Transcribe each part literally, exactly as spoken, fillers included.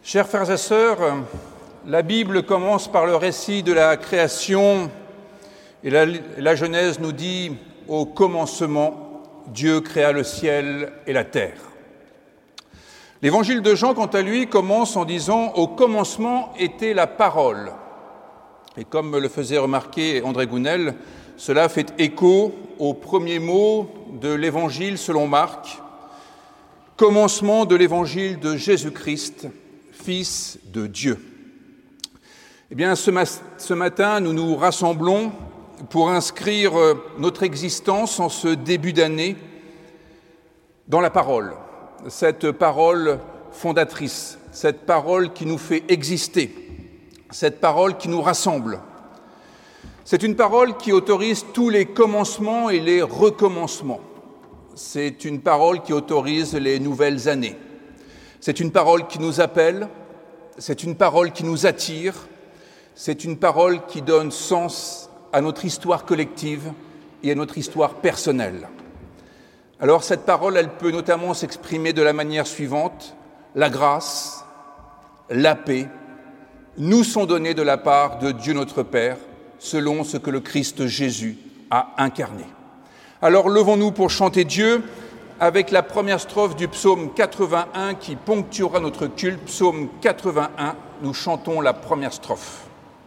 Chers frères et sœurs, la Bible commence par le récit de la création et la, la Genèse nous dit « Au commencement, Dieu créa le ciel et la terre ». L'évangile de Jean, quant à lui, commence en disant « Au commencement était la parole ». Et comme me le faisait remarquer André Gounel, cela fait écho aux premiers mots de l'évangile selon Marc, commencement de l'évangile de Jésus-Christ, Fils de Dieu. Eh bien, ce, ma- ce matin, nous nous rassemblons pour inscrire notre existence en ce début d'année dans la parole, cette parole fondatrice, cette parole qui nous fait exister, cette parole qui nous rassemble. C'est une parole qui autorise tous les commencements et les recommencements. C'est une parole qui autorise les nouvelles années. C'est une parole qui nous appelle, c'est une parole qui nous attire, c'est une parole qui donne sens à notre histoire collective et à notre histoire personnelle. Alors cette parole, elle peut notamment s'exprimer de la manière suivante: la grâce, la paix, nous sont données de la part de Dieu notre Père, selon ce que le Christ Jésus a incarné. Alors levons-nous pour chanter Dieu avec la première strophe du psaume quatre-vingt-un qui ponctuera notre culte. Psaume quatre-vingt-un, nous chantons la première strophe.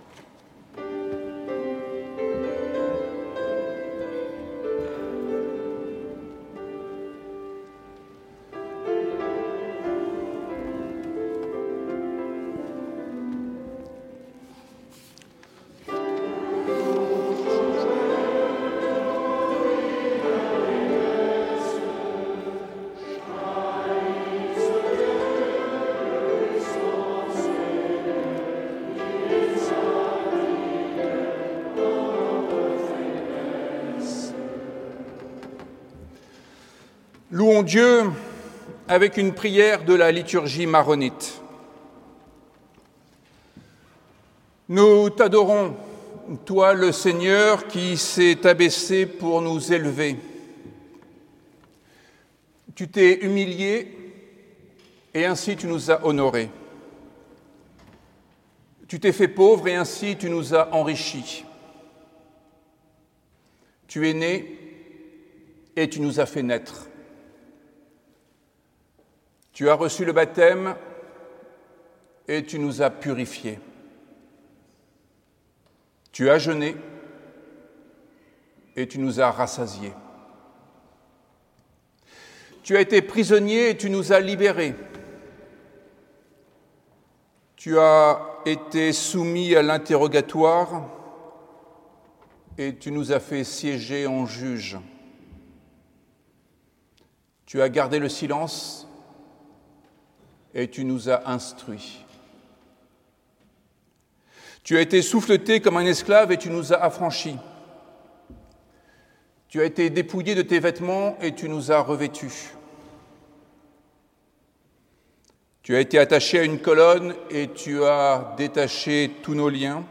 Louons Dieu avec une prière de la liturgie maronite. Nous t'adorons, toi le Seigneur qui s'est abaissé pour nous élever. Tu t'es humilié et ainsi tu nous as honorés. Tu t'es fait pauvre et ainsi tu nous as enrichis. Tu es né et tu nous as fait naître. Tu as reçu le baptême et tu nous as purifiés. Tu as jeûné et tu nous as rassasiés. Tu as été prisonnier et tu nous as libérés. Tu as été soumis à l'interrogatoire et tu nous as fait siéger en juge. Tu as gardé le silence et tu nous as instruits. Tu as été souffleté comme un esclave et tu nous as affranchis. Tu as été dépouillé de tes vêtements et tu nous as revêtus. Tu as été attaché à une colonne et tu as détaché tous nos liens.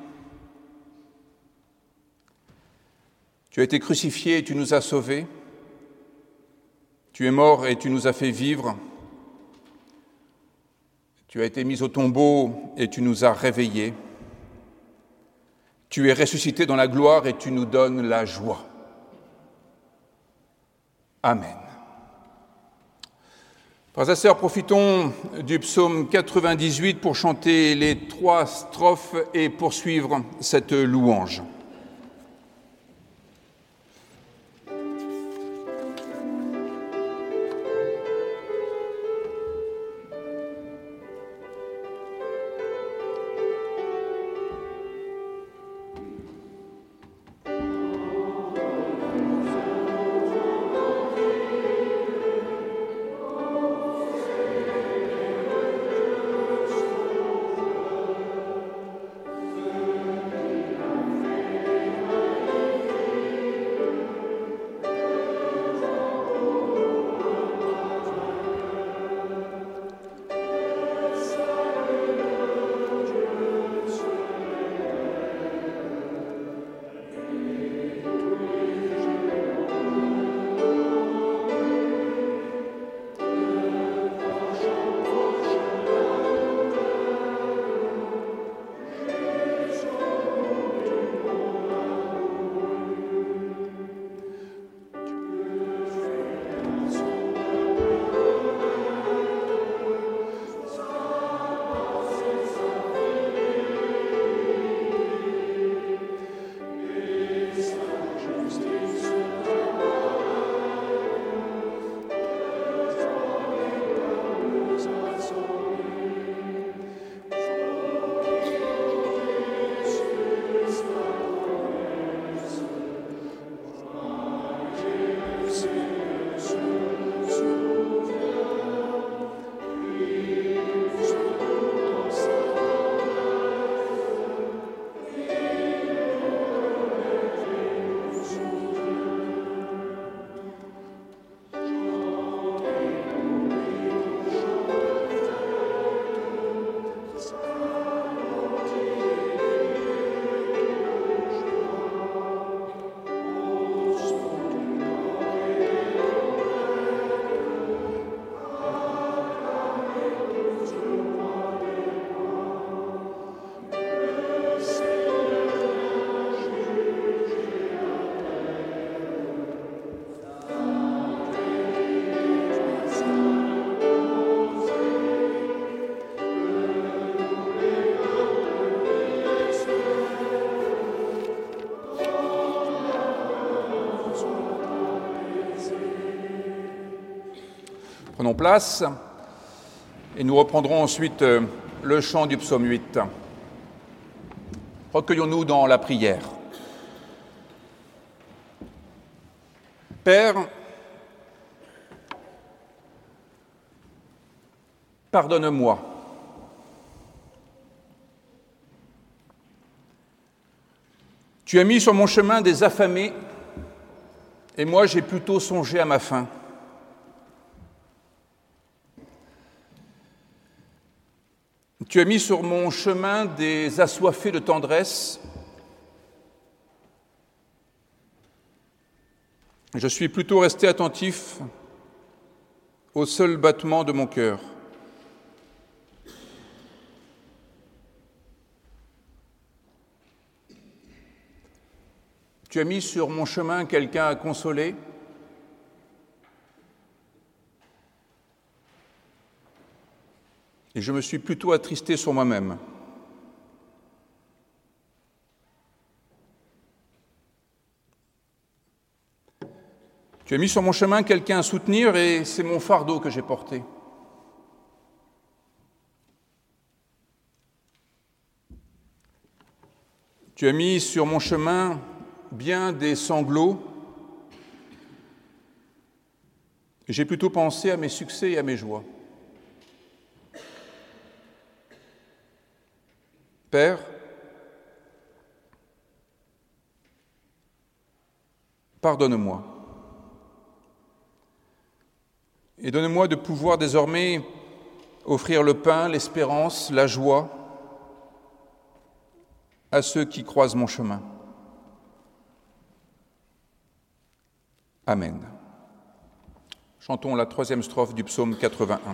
Tu as été crucifié et tu nous as sauvés. Tu es mort et tu nous as fait vivre. Tu as été mis au tombeau et tu nous as réveillés. Tu es ressuscité dans la gloire et tu nous donnes la joie. Amen. Frères et sœurs, profitons du psaume quatre-vingt-dix-huit pour chanter les trois strophes et poursuivre cette louange. Prenons place et nous reprendrons ensuite le chant du psaume huit. Recueillons-nous dans la prière. Père, pardonne-moi. Tu as mis sur mon chemin des affamés, et moi j'ai plutôt songé à ma faim. Tu as mis sur mon chemin des assoiffés de tendresse. Je suis plutôt resté attentif au seul battement de mon cœur. Tu as mis sur mon chemin quelqu'un à consoler. Et je me suis plutôt attristé sur moi-même. Tu as mis sur mon chemin quelqu'un à soutenir et c'est mon fardeau que j'ai porté. Tu as mis sur mon chemin bien des sanglots et j'ai plutôt pensé à mes succès et à mes joies. Père, pardonne-moi et donne-moi de pouvoir désormais offrir le pain, l'espérance, la joie à ceux qui croisent mon chemin. Amen. Chantons la troisième strophe du psaume quatre-vingt-un.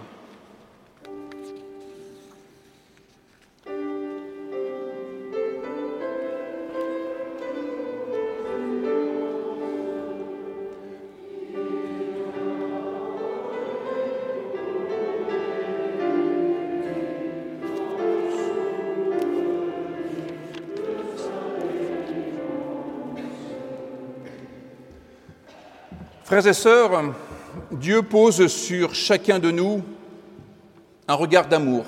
Frères et sœurs, Dieu pose sur chacun de nous un regard d'amour,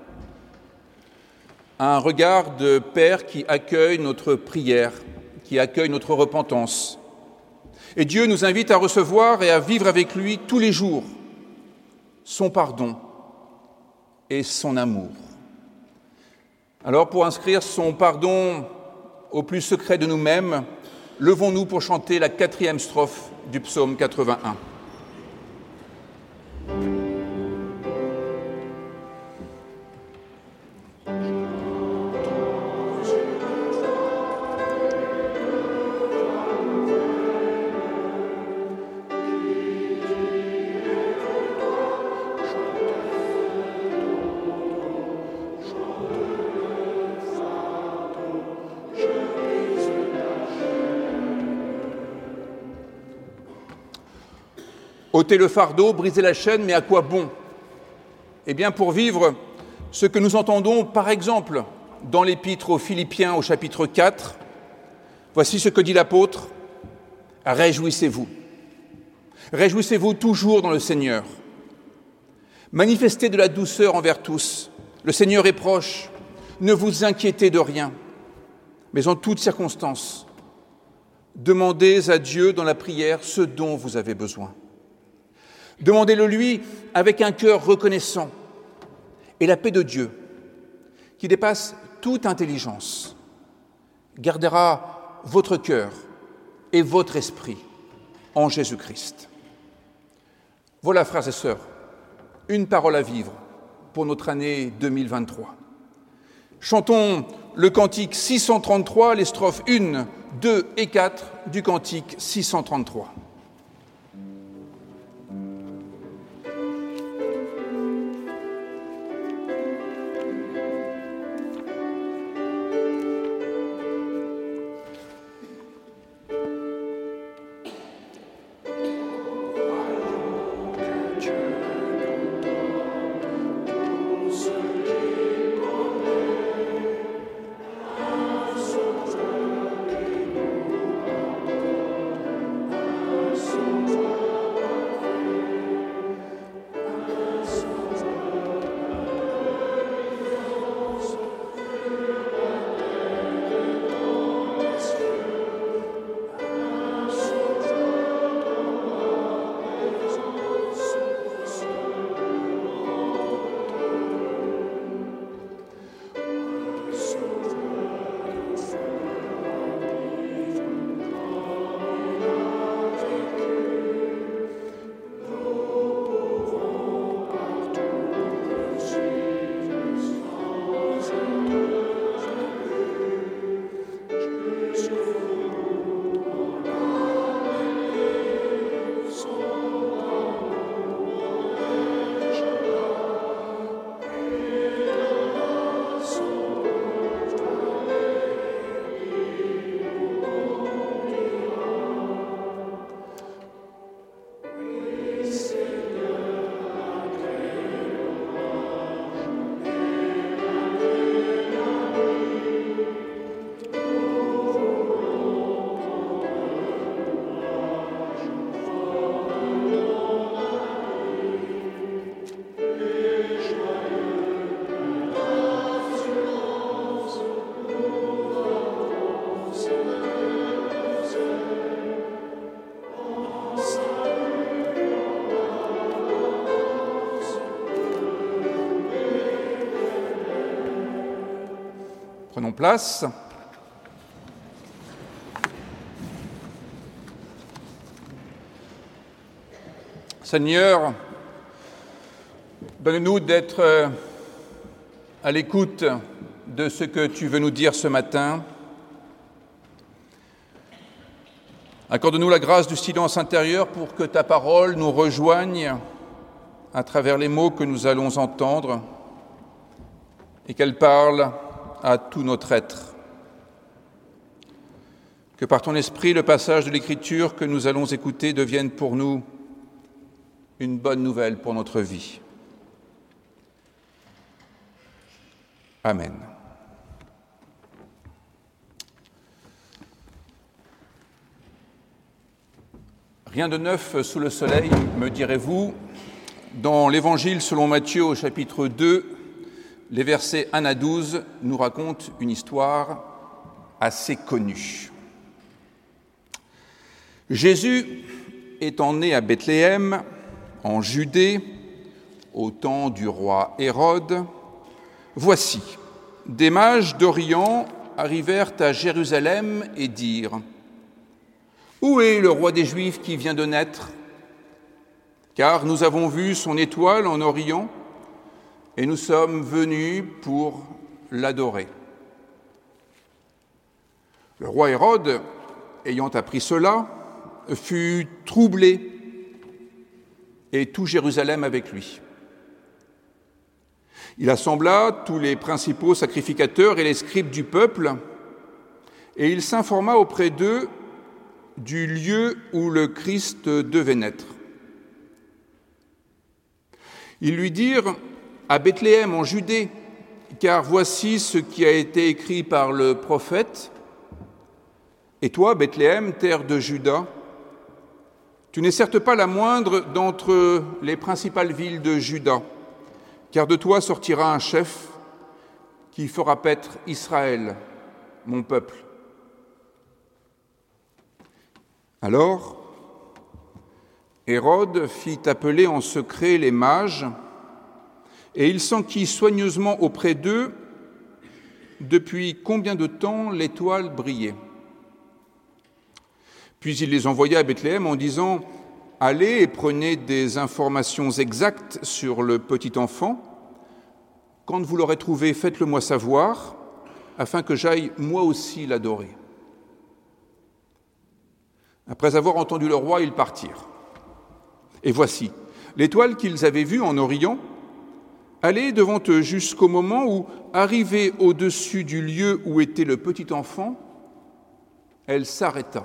un regard de Père qui accueille notre prière, qui accueille notre repentance. Et Dieu nous invite à recevoir et à vivre avec lui tous les jours son pardon et son amour. Alors, pour inscrire son pardon au plus secret de nous-mêmes, levons-nous pour chanter la quatrième strophe du psaume quatre-vingt-un. Ôter le fardeau, briser la chaîne, mais à quoi bon? Eh bien, pour vivre ce que nous entendons, par exemple, dans l'Épître aux Philippiens au chapitre quatre, voici ce que dit l'apôtre: « Réjouissez-vous. Réjouissez-vous toujours dans le Seigneur. Manifestez de la douceur envers tous. Le Seigneur est proche. Ne vous inquiétez de rien, mais en toutes circonstances, demandez à Dieu dans la prière ce dont vous avez besoin. Demandez-le lui avec un cœur reconnaissant. Et la paix de Dieu, qui dépasse toute intelligence, gardera votre cœur et votre esprit en Jésus-Christ. » Voilà, frères et sœurs, une parole à vivre pour notre année deux mille vingt-trois. Chantons le cantique six cent trente-trois, les strophes un, deux et quatre du cantique six cent trente-trois. Prenons place. Seigneur, donne-nous d'être à l'écoute de ce que tu veux nous dire ce matin. Accorde-nous la grâce du silence intérieur pour que ta parole nous rejoigne à travers les mots que nous allons entendre et qu'elle parle à tout notre être. Que par ton esprit, le passage de l'Écriture que nous allons écouter devienne pour nous une bonne nouvelle pour notre vie. Amen. Rien de neuf sous le soleil, me direz-vous. Dans l'Évangile selon Matthieu au chapitre deux, les versets un à douze nous racontent une histoire assez connue. Jésus étant né à Bethléem, en Judée, au temps du roi Hérode, voici, des mages d'Orient arrivèrent à Jérusalem et dirent « Où est le roi des Juifs qui vient de naître ? Car nous avons vu son étoile en Orient et nous sommes venus pour l'adorer. » Le roi Hérode, ayant appris cela, fut troublé et tout Jérusalem avec lui. Il assembla tous les principaux sacrificateurs et les scribes du peuple, et il s'informa auprès d'eux du lieu où le Christ devait naître. Ils lui dirent « À Bethléem en Judée, car voici ce qui a été écrit par le prophète. Et toi, Bethléem, terre de Juda, tu n'es certes pas la moindre d'entre les principales villes de Juda, car de toi sortira un chef qui fera paître Israël, mon peuple. » Alors, Hérode fit appeler en secret les mages, et il s'enquit soigneusement auprès d'eux depuis combien de temps l'étoile brillait. Puis il les envoya à Bethléem en disant « Allez et prenez des informations exactes sur le petit enfant. Quand vous l'aurez trouvé, faites-le-moi savoir, afin que j'aille moi aussi l'adorer. » Après avoir entendu le roi, ils partirent. Et voici, l'étoile qu'ils avaient vue en Orient allait devant eux jusqu'au moment où, arrivée au-dessus du lieu où était le petit enfant, elle s'arrêta.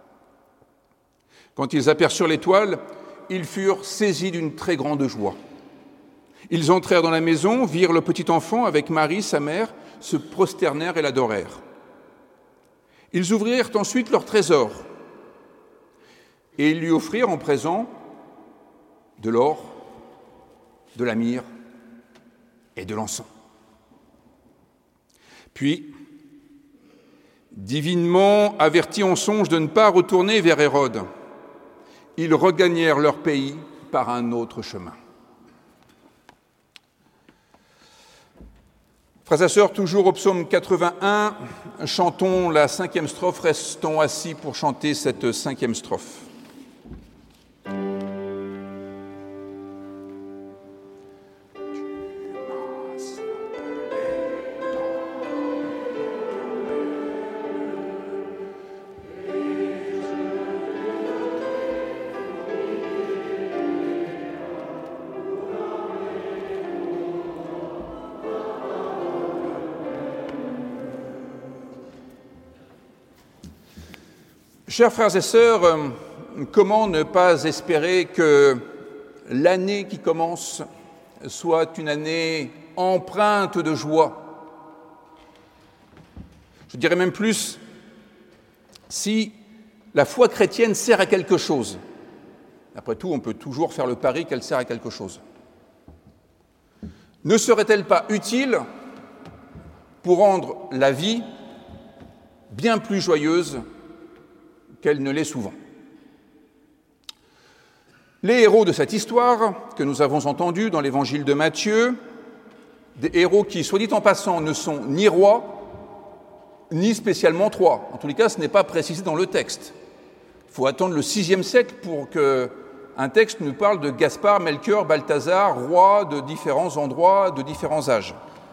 Quand ils aperçurent l'étoile, ils furent saisis d'une très grande joie. Ils entrèrent dans la maison, virent le petit enfant avec Marie, sa mère, se prosternèrent et l'adorèrent. Ils ouvrirent ensuite leur trésor et ils lui offrirent en présent de l'or, de la myrrhe et de l'encens. Puis, divinement avertis en songe de ne pas retourner vers Hérode, ils regagnèrent leur pays par un autre chemin. Frères et sœurs, toujours au psaume quatre-vingt-un, chantons la cinquième strophe, restons assis pour chanter cette cinquième strophe. Chers frères et sœurs, comment ne pas espérer que l'année qui commence soit une année empreinte de joie ? Je dirais même plus, si la foi chrétienne sert à quelque chose. Après tout, on peut toujours faire le pari qu'elle sert à quelque chose. Ne serait-elle pas utile pour rendre la vie bien plus joyeuse qu'elle ne l'est souvent? Les héros de cette histoire que nous avons entendus dans l'évangile de Matthieu, des héros qui, soit dit en passant, ne sont ni rois, ni spécialement trois. En tous les cas, ce n'est pas précisé dans le texte. Il faut attendre le sixième siècle pour qu'un texte nous parle de Gaspard, Melchior, Balthazar, rois de différents endroits, de différents âges.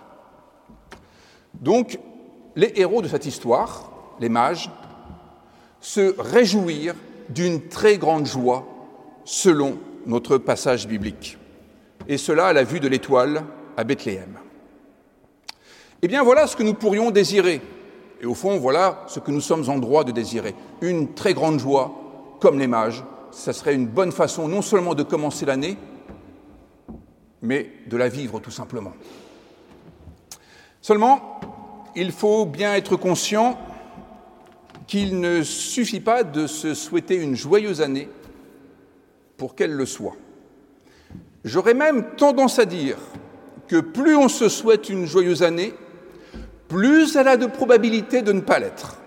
Donc, les héros de cette histoire, les mages, se réjouirent d'une très grande joie selon notre passage biblique. Et cela à la vue de l'étoile à Bethléem. Eh bien, voilà ce que nous pourrions désirer. Et au fond, voilà ce que nous sommes en droit de désirer. Une très grande joie, comme les mages. Ça serait une bonne façon non seulement de commencer l'année, mais de la vivre tout simplement. Seulement, il faut bien être conscient qu'il ne suffit pas de se souhaiter une joyeuse année pour qu'elle le soit. J'aurais même tendance à dire que plus on se souhaite une joyeuse année, plus elle a de probabilité de ne pas l'être.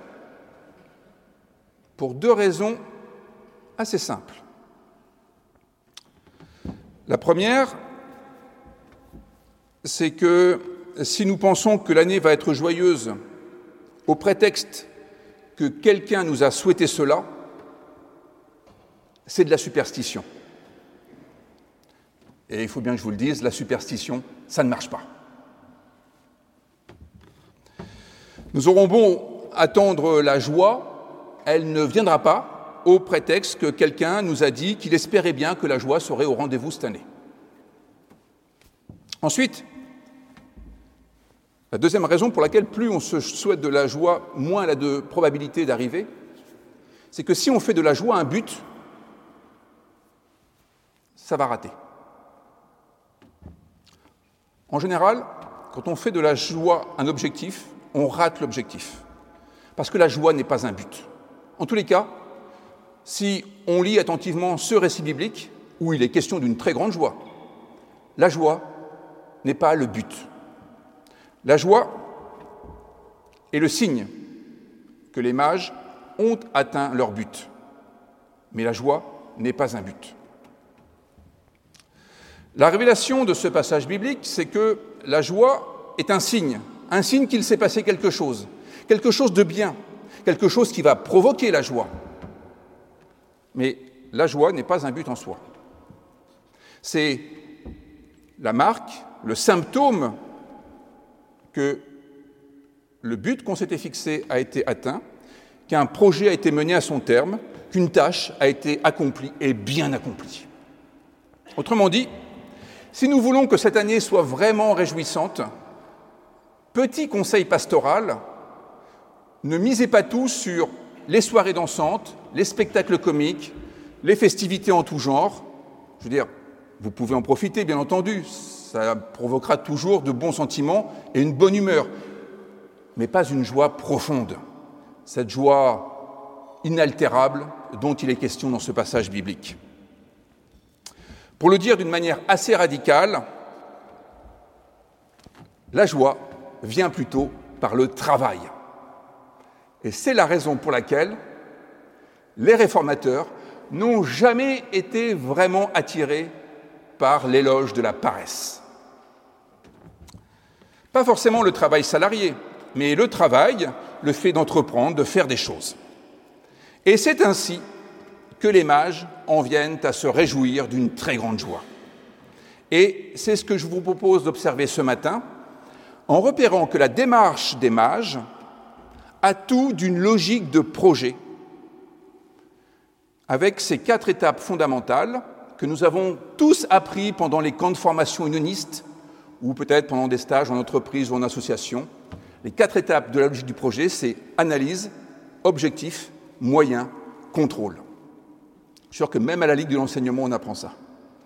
Pour deux raisons assez simples. La première, c'est que si nous pensons que l'année va être joyeuse au prétexte que quelqu'un nous a souhaité cela, c'est de la superstition. Et il faut bien que je vous le dise, la superstition, ça ne marche pas. Nous aurons beau attendre la joie, elle ne viendra pas au prétexte que quelqu'un nous a dit qu'il espérait bien que la joie serait au rendez-vous cette année. Ensuite, la deuxième raison pour laquelle plus on se souhaite de la joie, moins elle a de probabilité d'arriver, c'est que si on fait de la joie un but, ça va rater. En général, quand on fait de la joie un objectif, on rate l'objectif. Parce que la joie n'est pas un but. En tous les cas, si on lit attentivement ce récit biblique, où il est question d'une très grande joie, la joie n'est pas le but. La joie est le signe que les mages ont atteint leur but. Mais la joie n'est pas un but. La révélation de ce passage biblique, c'est que la joie est un signe, un signe qu'il s'est passé quelque chose, quelque chose de bien, quelque chose qui va provoquer la joie. Mais la joie n'est pas un but en soi. C'est la marque, le symptôme que le but qu'on s'était fixé a été atteint, qu'un projet a été mené à son terme, qu'une tâche a été accomplie et bien accomplie. Autrement dit, si nous voulons que cette année soit vraiment réjouissante, petit conseil pastoral, ne misez pas tout sur les soirées dansantes, les spectacles comiques, les festivités en tout genre. Je veux dire, vous pouvez en profiter, bien entendu, ça provoquera toujours de bons sentiments et une bonne humeur, mais pas une joie profonde, cette joie inaltérable dont il est question dans ce passage biblique. Pour le dire d'une manière assez radicale, la joie vient plutôt par le travail. Et c'est la raison pour laquelle les réformateurs n'ont jamais été vraiment attirés par l'éloge de la paresse. Pas forcément le travail salarié, mais le travail, le fait d'entreprendre, de faire des choses. Et c'est ainsi que les mages en viennent à se réjouir d'une très grande joie. Et c'est ce que je vous propose d'observer ce matin, en repérant que la démarche des mages a tout d'une logique de projet, avec ces quatre étapes fondamentales que nous avons tous appris pendant les camps de formation unionistes, ou peut-être pendant des stages en entreprise ou en association. Les quatre étapes de la logique du projet, c'est analyse, objectif, moyen, contrôle. Je suis sûr que même à la Ligue de l'enseignement, on apprend ça.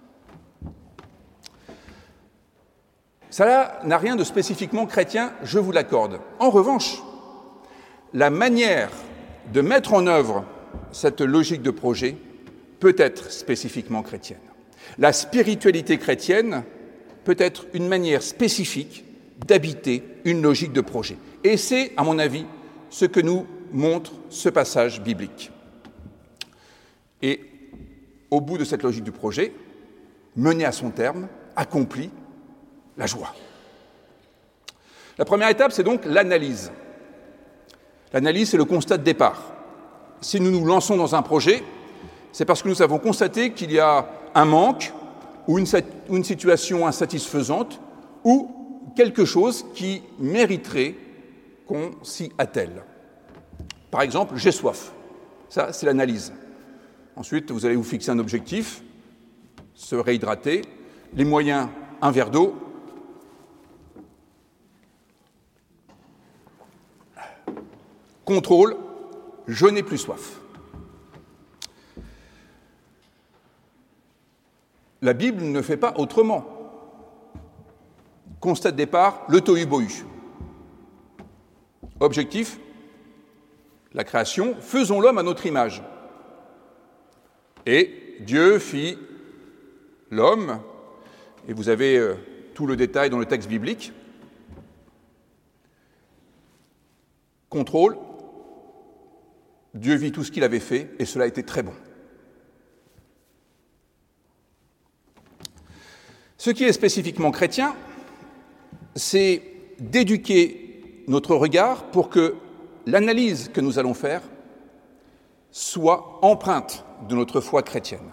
Ça n'a rien de spécifiquement chrétien, je vous l'accorde. En revanche, la manière de mettre en œuvre cette logique de projet peut être spécifiquement chrétienne. La spiritualité chrétienne peut être une manière spécifique d'habiter une logique de projet. Et c'est, à mon avis, ce que nous montre ce passage biblique. Et au bout de cette logique du projet, menée à son terme, accomplie la joie. La première étape, c'est donc l'analyse. L'analyse, c'est le constat de départ. Si nous nous lançons dans un projet, c'est parce que nous avons constaté qu'il y a un manque ou une, une situation insatisfaisante ou quelque chose qui mériterait qu'on s'y attelle. Par exemple, j'ai soif. Ça, c'est l'analyse. Ensuite, vous allez vous fixer un objectif, se réhydrater. Les moyens, un verre d'eau. Contrôle, je n'ai plus soif. La Bible ne fait pas autrement. Constat de départ, le tohu-bohu. Objectif, la création, faisons l'homme à notre image. Et Dieu fit l'homme, et vous avez euh, tout le détail dans le texte biblique. Contrôle, Dieu vit tout ce qu'il avait fait, et cela était très bon. Ce qui est spécifiquement chrétien, c'est d'éduquer notre regard pour que l'analyse que nous allons faire soit empreinte de notre foi chrétienne.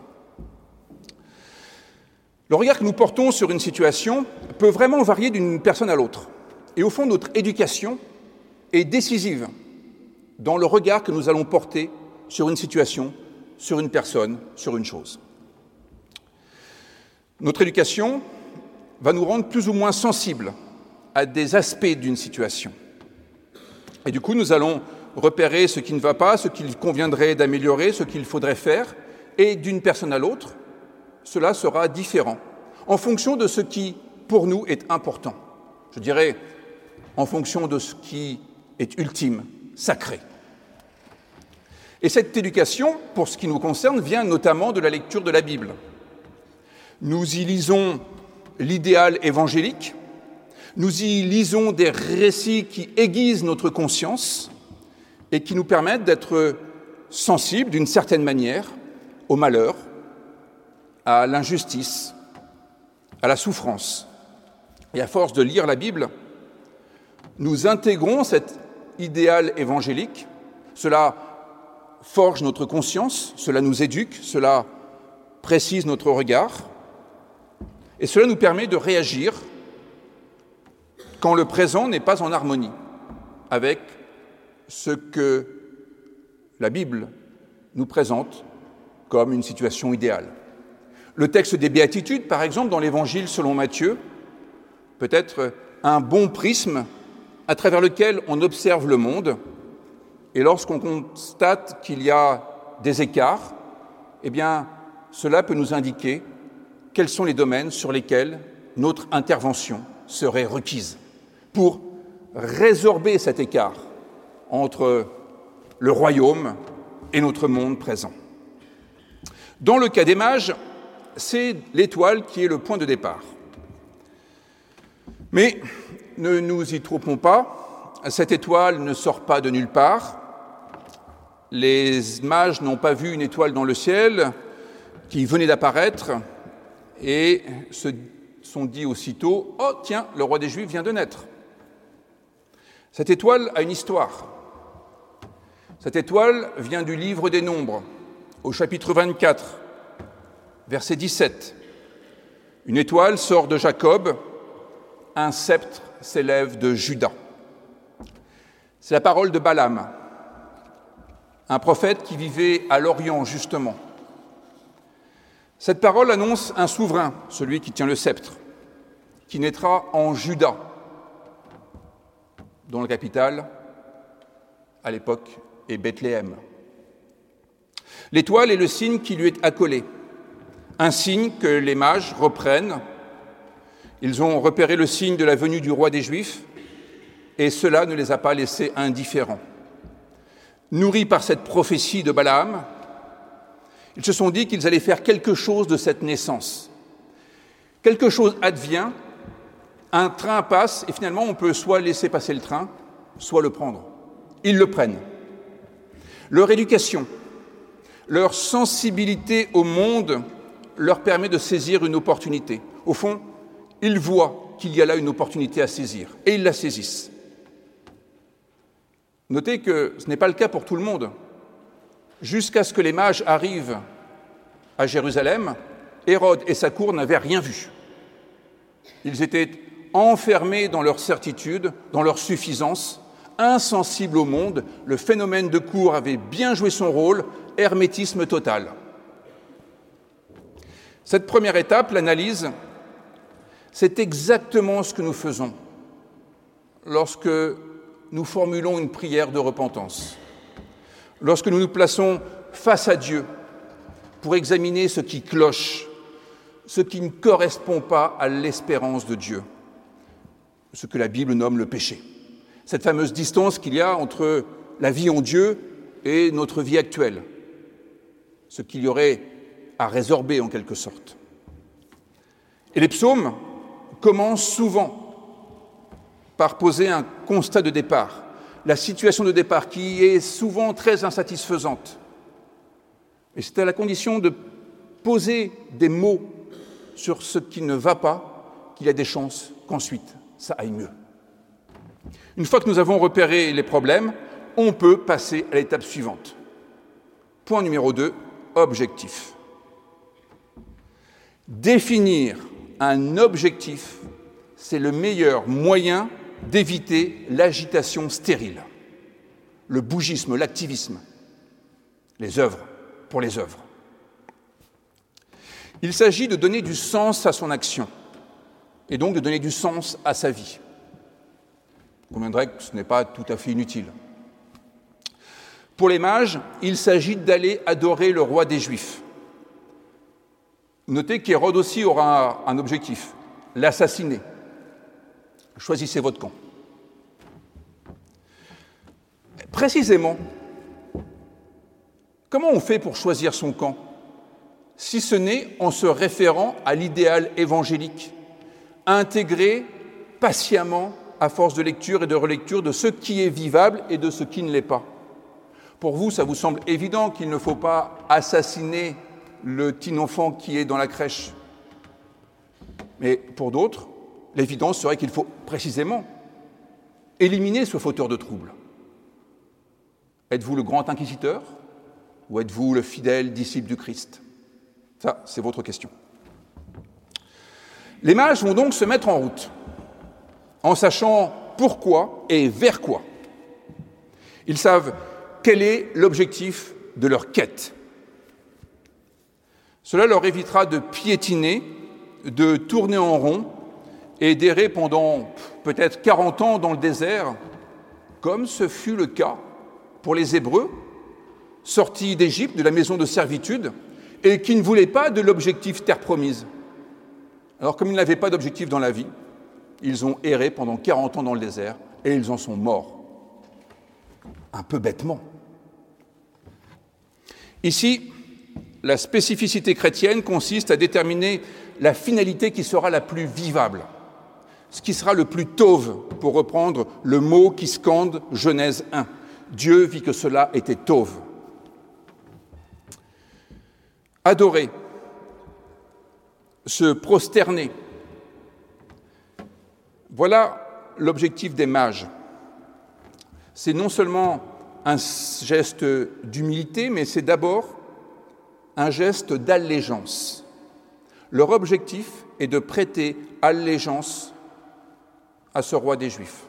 Le regard que nous portons sur une situation peut vraiment varier d'une personne à l'autre. Et au fond, notre éducation est décisive dans le regard que nous allons porter sur une situation, sur une personne, sur une chose. Notre éducation va nous rendre plus ou moins sensibles à des aspects d'une situation. Et du coup, nous allons repérer ce qui ne va pas, ce qu'il conviendrait d'améliorer, ce qu'il faudrait faire, et d'une personne à l'autre, cela sera différent, en fonction de ce qui, pour nous, est important. Je dirais, en fonction de ce qui est ultime, sacré. Et cette éducation, pour ce qui nous concerne, vient notamment de la lecture de la Bible. Nous y lisons l'idéal évangélique, nous y lisons des récits qui aiguisent notre conscience et qui nous permettent d'être sensibles, d'une certaine manière, au malheur, à l'injustice, à la souffrance. Et à force de lire la Bible, nous intégrons cet idéal évangélique. Cela forge notre conscience, cela nous éduque, cela précise notre regard, et cela nous permet de réagir quand le présent n'est pas en harmonie avec ce que la Bible nous présente comme une situation idéale. Le texte des Béatitudes, par exemple, dans l'Évangile selon Matthieu, peut être un bon prisme à travers lequel on observe le monde, et lorsqu'on constate qu'il y a des écarts, eh bien, cela peut nous indiquer quels sont les domaines sur lesquels notre intervention serait requise pour résorber cet écart entre le royaume et notre monde présent. Dans le cas des mages, c'est l'étoile qui est le point de départ. Mais ne nous y trompons pas, cette étoile ne sort pas de nulle part. Les mages n'ont pas vu une étoile dans le ciel qui venait d'apparaître et se sont dit aussitôt « Oh, tiens, le roi des Juifs vient de naître ». Cette étoile a une histoire. Cette étoile vient du livre des Nombres, au chapitre vingt-quatre, verset dix-sept. Une étoile sort de Jacob, un sceptre s'élève de Juda. C'est la parole de Balaam, un prophète qui vivait à l'Orient, justement. Cette parole annonce un souverain, celui qui tient le sceptre, qui naîtra en Juda, dont la capitale, à l'époque, est Bethléem. L'étoile est le signe qui lui est accolé, un signe que les mages reprennent. Ils ont repéré le signe de la venue du roi des Juifs, et cela ne les a pas laissés indifférents. Nourris par cette prophétie de Balaam, ils se sont dit qu'ils allaient faire quelque chose de cette naissance. Quelque chose advient, un train passe, et finalement on peut soit laisser passer le train, soit le prendre. Ils le prennent. Leur éducation, leur sensibilité au monde leur permet de saisir une opportunité. Au fond, ils voient qu'il y a là une opportunité à saisir, et ils la saisissent. Notez que ce n'est pas le cas pour tout le monde. Jusqu'à ce que les mages arrivent à Jérusalem, Hérode et sa cour n'avaient rien vu. Ils étaient enfermés dans leur certitude, dans leur suffisance, insensibles au monde. Le phénomène de cour avait bien joué son rôle, hermétisme total. Cette première étape, l'analyse, c'est exactement ce que nous faisons lorsque nous formulons une prière de repentance, lorsque nous nous plaçons face à Dieu pour examiner ce qui cloche, ce qui ne correspond pas à l'espérance de Dieu, ce que la Bible nomme le péché. Cette fameuse distance qu'il y a entre la vie en Dieu et notre vie actuelle, ce qu'il y aurait à résorber en quelque sorte. Et les psaumes commencent souvent par poser un constat de départ, la situation de départ qui est souvent très insatisfaisante. Et c'est à la condition de poser des mots sur ce qui ne va pas qu'il y a des chances qu'ensuite ça aille mieux. Une fois que nous avons repéré les problèmes, on peut passer à l'étape suivante. Point numéro deux, objectif. Définir un objectif, c'est le meilleur moyen d'éviter l'agitation stérile, le bougisme, l'activisme, les œuvres pour les œuvres. Il s'agit de donner du sens à son action et donc de donner du sens à sa vie. Vous conviendrez que ce n'est pas tout à fait inutile. Pour les mages, il s'agit d'aller adorer le roi des Juifs. Notez qu'Hérode aussi aura un objectif, l'assassiner. Choisissez votre camp. Précisément, comment on fait pour choisir son camp, si ce n'est en se référant à l'idéal évangélique, intégré patiemment à force de lecture et de relecture de ce qui est vivable et de ce qui ne l'est pas. Pour vous, ça vous semble évident qu'il ne faut pas assassiner le petit enfant qui est dans la crèche. Mais pour d'autres, l'évidence serait qu'il faut précisément éliminer ce fauteur de troubles. Êtes-vous le grand inquisiteur ou êtes-vous le fidèle disciple du Christ? Ça, c'est votre question. Les mages vont donc se mettre en route, en sachant pourquoi et vers quoi. Ils savent quel est l'objectif de leur quête. Cela leur évitera de piétiner, de tourner en rond et d'errer pendant peut-être quarante ans dans le désert, comme ce fut le cas pour les Hébreux, sortis d'Égypte, de la maison de servitude, et qui ne voulaient pas de l'objectif terre promise. Alors, comme ils n'avaient pas d'objectif dans la vie, ils ont erré pendant quarante ans dans le désert, et ils en sont morts. Un peu bêtement. Ici, la spécificité chrétienne consiste à déterminer la finalité qui sera la plus vivable, ce qui sera le plus tauve, pour reprendre le mot qui scande Genèse un. Dieu vit que cela était tauve. Adorer, se prosterner, voilà l'objectif des mages. C'est non seulement un geste d'humilité, mais c'est d'abord un geste d'allégeance. Leur objectif est de prêter allégeance à ce roi des Juifs.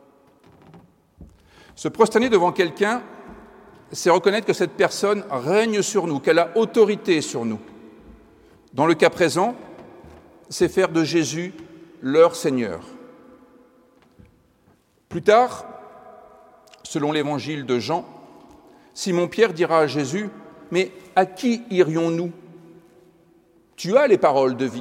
Se prosterner devant quelqu'un, c'est reconnaître que cette personne règne sur nous, qu'elle a autorité sur nous. Dans le cas présent, c'est faire de Jésus leur Seigneur. Plus tard, selon l'évangile de Jean, Simon-Pierre dira à Jésus « Mais à qui irions-nous ? Tu as les paroles de vie. »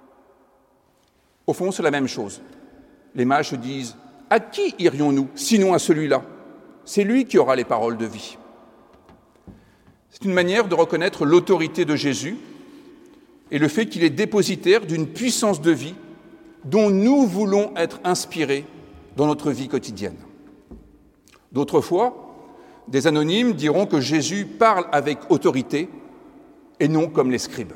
Au fond, c'est la même chose. Les mages se disent « À qui irions-nous, sinon à celui-là ? C'est lui qui aura les paroles de vie. » C'est une manière de reconnaître l'autorité de Jésus et le fait qu'il est dépositaire d'une puissance de vie dont nous voulons être inspirés dans notre vie quotidienne. D'autres fois, des anonymes diront que Jésus parle avec autorité et non comme les scribes.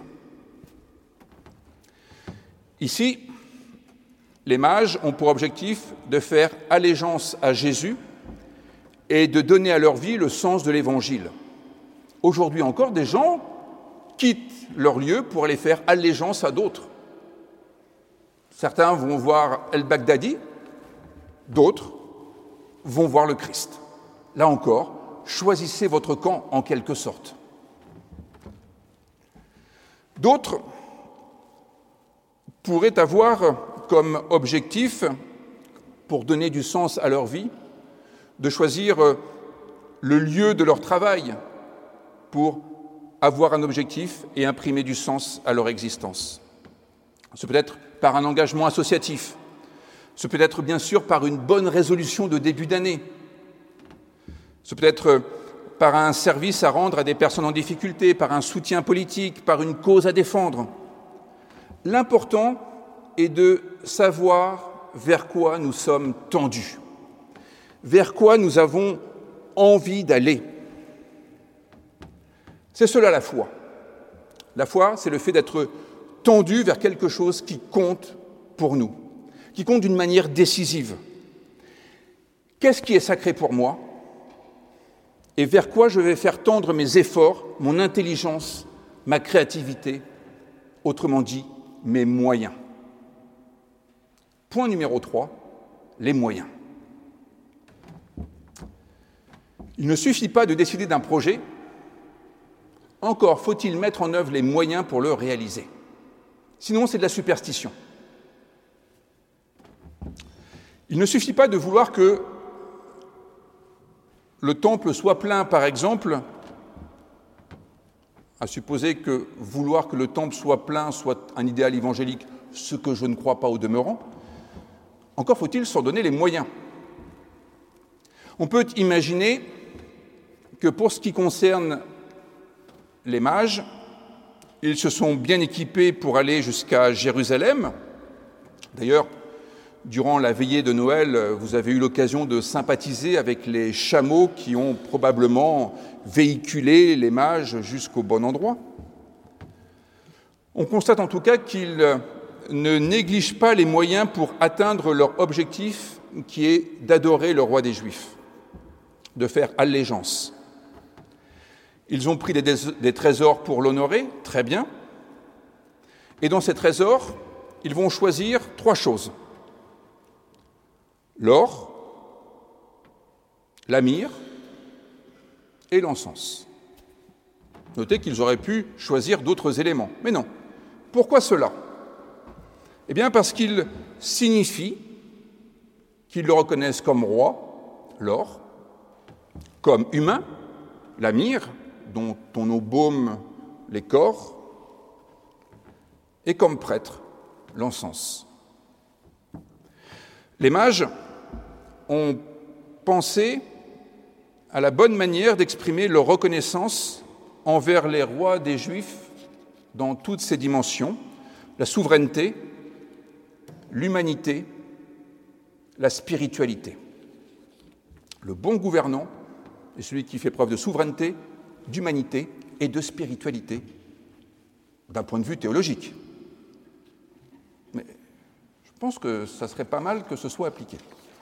Ici, les mages ont pour objectif de faire allégeance à Jésus et de donner à leur vie le sens de l'Évangile. Aujourd'hui encore, des gens quittent leur lieu pour aller faire allégeance à d'autres. Certains vont voir El-Baghdadi, d'autres vont voir le Christ. Là encore, choisissez votre camp en quelque sorte. D'autres pourraient avoir comme objectif, pour donner du sens à leur vie, de choisir le lieu de leur travail pour avoir un objectif et imprimer du sens à leur existence. Ce peut être par un engagement associatif, ce peut être bien sûr par une bonne résolution de début d'année, ce peut être par un service à rendre à des personnes en difficulté, par un soutien politique, par une cause à défendre. L'important est de savoir vers quoi nous sommes tendus, vers quoi nous avons envie d'aller. C'est cela la foi. La foi, c'est le fait d'être tendu vers quelque chose qui compte pour nous, qui compte d'une manière décisive. Qu'est-ce qui est sacré pour moi ? Et vers quoi je vais faire tendre mes efforts, mon intelligence, ma créativité, autrement dit, mes moyens. Point numéro trois, les moyens. Il ne suffit pas de décider d'un projet, encore faut-il mettre en œuvre les moyens pour le réaliser. Sinon, c'est de la superstition. Il ne suffit pas de vouloir que le temple soit plein, par exemple, à supposer que vouloir que le temple soit plein soit un idéal évangélique, ce que je ne crois pas au demeurant, encore faut-il s'en donner les moyens. On peut imaginer que pour ce qui concerne les mages, ils se sont bien équipés pour aller jusqu'à Jérusalem. D'ailleurs, durant la veillée de Noël, vous avez eu l'occasion de sympathiser avec les chameaux qui ont probablement véhiculé les mages jusqu'au bon endroit. On constate en tout cas qu'ils ne négligent pas les moyens pour atteindre leur objectif qui est d'adorer le roi des Juifs, de faire allégeance. Ils ont pris des, des trésors pour l'honorer, très bien. Et dans ces trésors, ils vont choisir trois choses. L'or, la myrrhe et l'encens. Notez qu'ils auraient pu choisir d'autres éléments, mais non. Pourquoi cela ? Eh bien parce qu'ils signifient qu'ils le reconnaissent comme roi, l'or, comme humain, la myrrhe, dont on embaume les corps, et comme prêtre, l'encens. Les mages ont pensé à la bonne manière d'exprimer leur reconnaissance envers les rois des Juifs dans toutes ses dimensions, la souveraineté, l'humanité, la spiritualité. Le bon gouvernant est celui qui fait preuve de souveraineté, d'humanité et de spiritualité, d'un point de vue théologique. Mais je pense que ça serait pas mal que ce soit appliqué.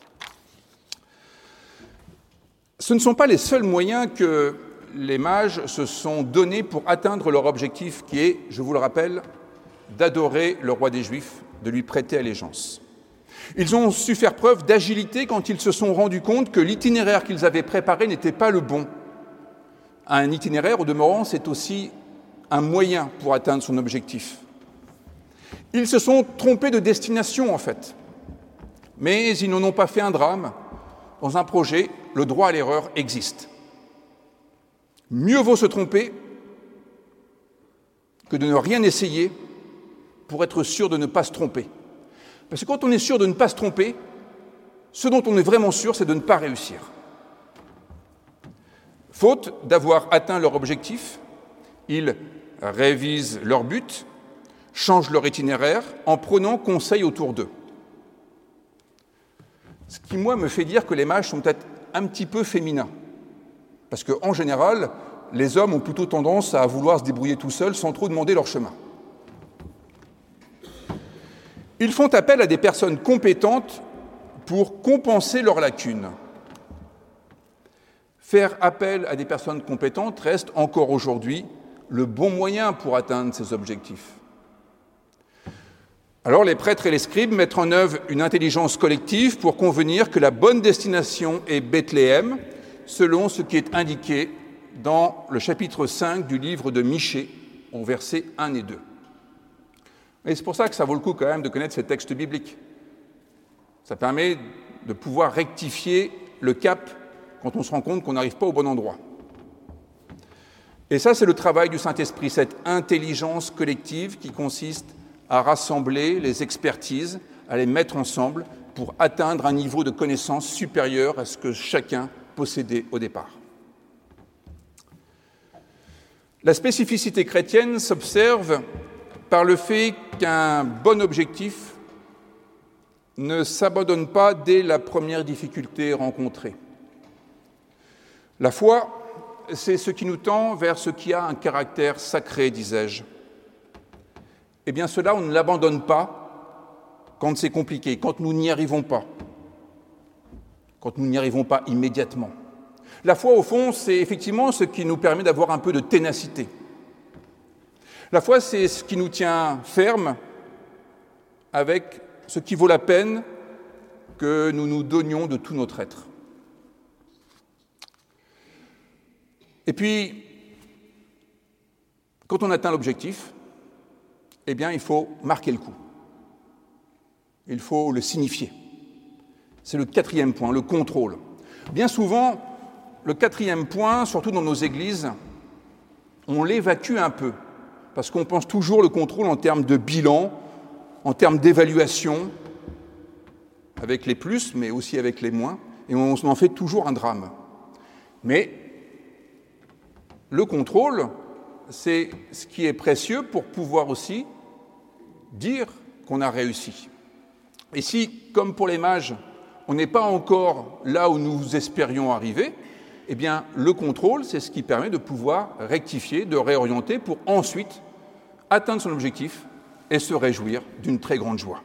Ce ne sont pas les seuls moyens que les mages se sont donnés pour atteindre leur objectif qui est, je vous le rappelle, d'adorer le roi des Juifs, de lui prêter allégeance. Ils ont su faire preuve d'agilité quand ils se sont rendus compte que l'itinéraire qu'ils avaient préparé n'était pas le bon. Un itinéraire, au demeurant, c'est aussi un moyen pour atteindre son objectif. Ils se sont trompés de destination, en fait. Mais ils n'en ont pas fait un drame. Dans un projet, le droit à l'erreur existe. Mieux vaut se tromper que de ne rien essayer pour être sûr de ne pas se tromper. Parce que quand on est sûr de ne pas se tromper, ce dont on est vraiment sûr, c'est de ne pas réussir. Faute d'avoir atteint leur objectif, ils révisent leur but, changent leur itinéraire en prenant conseil autour d'eux. Ce qui, moi, me fait dire que les mages sont peut-être un petit peu féminins. Parce qu'en général, les hommes ont plutôt tendance à vouloir se débrouiller tout seuls sans trop demander leur chemin. Ils font appel à des personnes compétentes pour compenser leurs lacunes. Faire appel à des personnes compétentes reste encore aujourd'hui le bon moyen pour atteindre ces objectifs. Alors les prêtres et les scribes mettent en œuvre une intelligence collective pour convenir que la bonne destination est Bethléem, selon ce qui est indiqué dans le chapitre cinq du livre de Michée, au versets un et deux. Et c'est pour ça que ça vaut le coup quand même de connaître ces textes bibliques. Ça permet de pouvoir rectifier le cap quand on se rend compte qu'on n'arrive pas au bon endroit. Et ça, c'est le travail du Saint-Esprit, cette intelligence collective qui consiste à rassembler les expertises, à les mettre ensemble pour atteindre un niveau de connaissance supérieur à ce que chacun possédait au départ. La spécificité chrétienne s'observe par le fait qu'un bon objectif ne s'abandonne pas dès la première difficulté rencontrée. La foi, c'est ce qui nous tend vers ce qui a un caractère sacré, disais-je. Eh bien, cela, on ne l'abandonne pas quand c'est compliqué, quand nous n'y arrivons pas, quand nous n'y arrivons pas immédiatement. La foi, au fond, c'est effectivement ce qui nous permet d'avoir un peu de ténacité. La foi, c'est ce qui nous tient fermes avec ce qui vaut la peine que nous nous donnions de tout notre être. Et puis, quand on atteint l'objectif, eh bien, il faut marquer le coup. Il faut le signifier. C'est le quatrième point, le contrôle. Bien souvent, le quatrième point, surtout dans nos églises, on l'évacue un peu, parce qu'on pense toujours le contrôle en termes de bilan, en termes d'évaluation, avec les plus, mais aussi avec les moins, et on en fait toujours un drame. Mais le contrôle, c'est ce qui est précieux pour pouvoir aussi dire qu'on a réussi. Et si, comme pour les mages, on n'est pas encore là où nous espérions arriver, eh bien, le contrôle, c'est ce qui permet de pouvoir rectifier, de réorienter pour ensuite atteindre son objectif et se réjouir d'une très grande joie.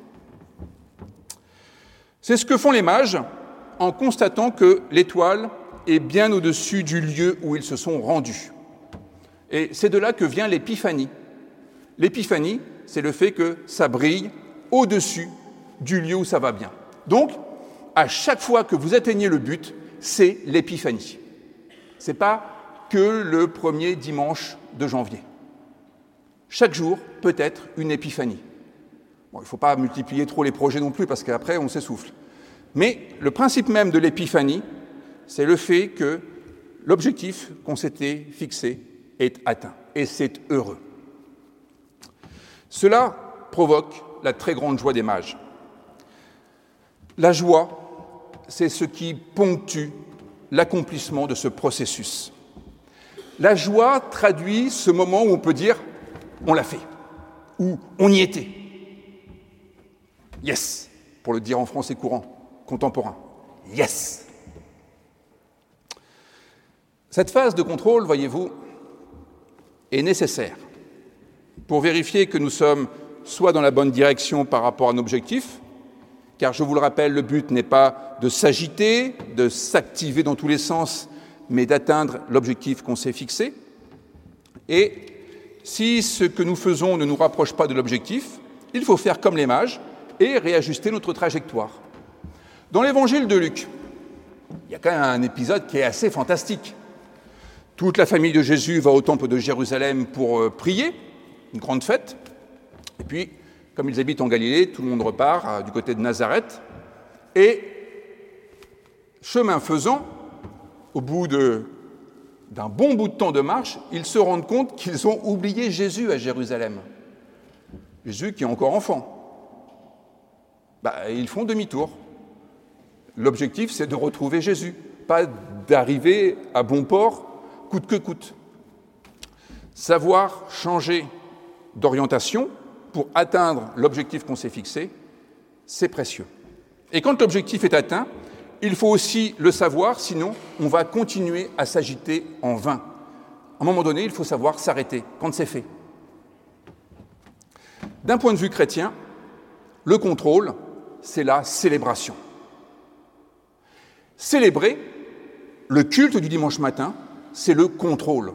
C'est ce que font les mages en constatant que l'étoile est bien au-dessus du lieu où ils se sont rendus. Et c'est de là que vient l'épiphanie. L'épiphanie, c'est le fait que ça brille au-dessus du lieu où ça va bien. Donc, à chaque fois que vous atteignez le but, c'est l'épiphanie. Ce n'est pas que le premier dimanche de janvier. Chaque jour peut être une épiphanie. Bon, il ne faut pas multiplier trop les projets non plus, parce qu'après, on s'essouffle. Mais le principe même de l'épiphanie, c'est le fait que l'objectif qu'on s'était fixé est atteint. Et c'est heureux. Cela provoque la très grande joie des mages. La joie, c'est ce qui ponctue l'accomplissement de ce processus. La joie traduit ce moment où on peut dire « on l'a fait » ou « on y était ». Yes, pour le dire en français courant, contemporain. Yes. Cette phase de contrôle, voyez-vous, est nécessaire pour vérifier que nous sommes soit dans la bonne direction par rapport à un objectif, car je vous le rappelle, le but n'est pas de s'agiter, de s'activer dans tous les sens, mais d'atteindre l'objectif qu'on s'est fixé. Et si ce que nous faisons ne nous rapproche pas de l'objectif, il faut faire comme les mages et réajuster notre trajectoire. Dans l'évangile de Luc, il y a quand même un épisode qui est assez fantastique. Toute la famille de Jésus va au temple de Jérusalem pour prier, une grande fête. Et puis, comme ils habitent en Galilée, tout le monde repart du côté de Nazareth. Et, chemin faisant, au bout de, d'un bon bout de temps de marche, ils se rendent compte qu'ils ont oublié Jésus à Jérusalem. Jésus qui est encore enfant. Bah, ils font demi-tour. L'objectif, c'est de retrouver Jésus, pas d'arriver à bon port, coûte que coûte. Savoir changer d'orientation pour atteindre l'objectif qu'on s'est fixé, c'est précieux. Et quand l'objectif est atteint, il faut aussi le savoir, sinon on va continuer à s'agiter en vain. À un moment donné, il faut savoir s'arrêter quand c'est fait. D'un point de vue chrétien, le contrôle, c'est la célébration. Célébrer Le culte du dimanche matin, c'est le contrôle.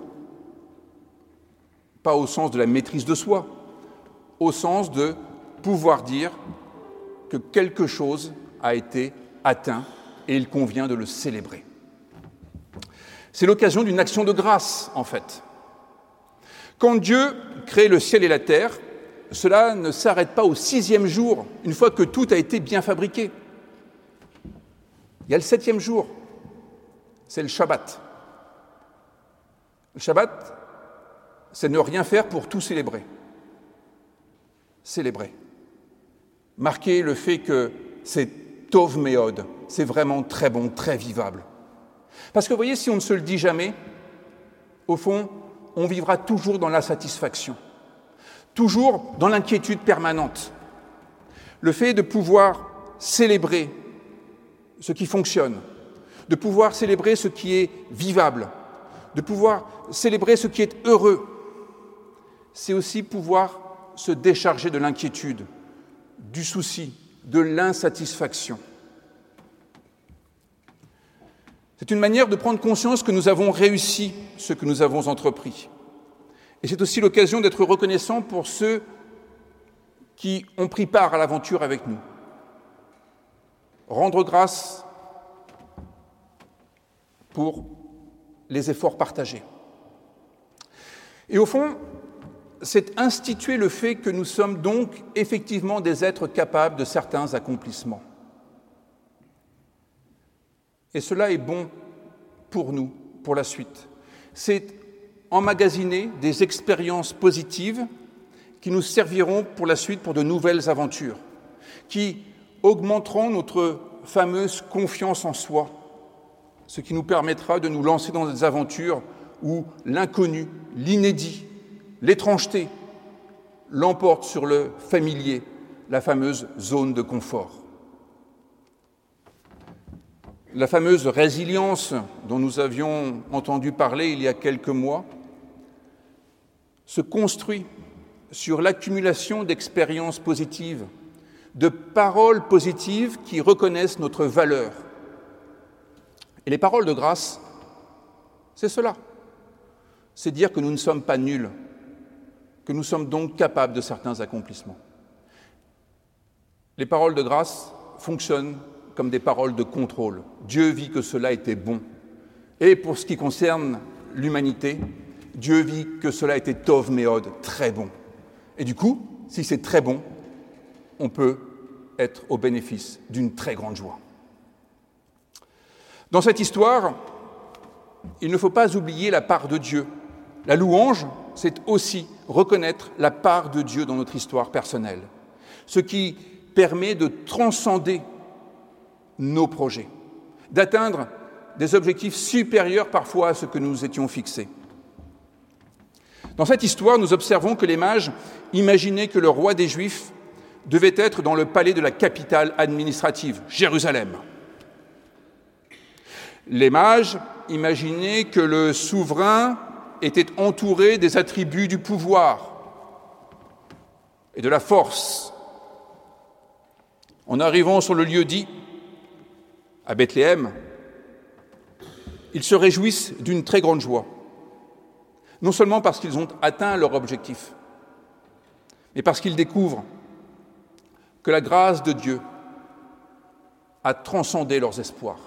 Pas au sens de la maîtrise de soi, au sens de pouvoir dire que quelque chose a été atteint et il convient de le célébrer. C'est l'occasion d'une action de grâce, en fait. Quand Dieu crée le ciel et la terre, cela ne s'arrête pas au sixième jour, une fois que tout a été bien fabriqué. Il y a le septième jour, c'est le Shabbat. Le Shabbat, c'est ne rien faire pour tout célébrer. Célébrer. Marquer le fait que c'est Tov Meod, c'est vraiment très bon, très vivable. Parce que vous voyez, si on ne se le dit jamais, au fond, on vivra toujours dans l'insatisfaction, toujours dans l'inquiétude permanente. Le fait de pouvoir célébrer ce qui fonctionne, de pouvoir célébrer ce qui est vivable, de pouvoir célébrer ce qui est heureux, c'est aussi pouvoir se décharger de l'inquiétude, du souci, de l'insatisfaction. C'est une manière de prendre conscience que nous avons réussi ce que nous avons entrepris. Et c'est aussi l'occasion d'être reconnaissant pour ceux qui ont pris part à l'aventure avec nous. Rendre grâce pour les efforts partagés. Et au fond, c'est instituer le fait que nous sommes donc effectivement des êtres capables de certains accomplissements. Et cela est bon pour nous, pour la suite. C'est emmagasiner des expériences positives qui nous serviront pour la suite pour de nouvelles aventures, qui augmenteront notre fameuse confiance en soi, ce qui nous permettra de nous lancer dans des aventures où l'inconnu, l'inédit, l'étrangeté l'emporte sur le familier, la fameuse zone de confort. La fameuse résilience dont nous avions entendu parler il y a quelques mois se construit sur l'accumulation d'expériences positives, de paroles positives qui reconnaissent notre valeur. Et les paroles de grâce, c'est cela. C'est dire que nous ne sommes pas nuls, que nous sommes donc capables de certains accomplissements. Les paroles de grâce fonctionnent comme des paroles de contrôle. Dieu vit que cela était bon. Et pour ce qui concerne l'humanité, Dieu vit que cela était Tov Meod, très bon. Et du coup, si c'est très bon, on peut être au bénéfice d'une très grande joie. Dans cette histoire, il ne faut pas oublier la part de Dieu. La louange, c'est aussi reconnaître la part de Dieu dans notre histoire personnelle, ce qui permet de transcender nos projets, d'atteindre des objectifs supérieurs parfois à ce que nous étions fixés. Dans cette histoire, nous observons que les mages imaginaient que le roi des Juifs devait être dans le palais de la capitale administrative, Jérusalem. Les mages imaginaient que le souverain était entouré des attributs du pouvoir et de la force. En arrivant sur le lieu dit, à Bethléem, ils se réjouissent d'une très grande joie, non seulement parce qu'ils ont atteint leur objectif, mais parce qu'ils découvrent que la grâce de Dieu a transcendé leurs espoirs.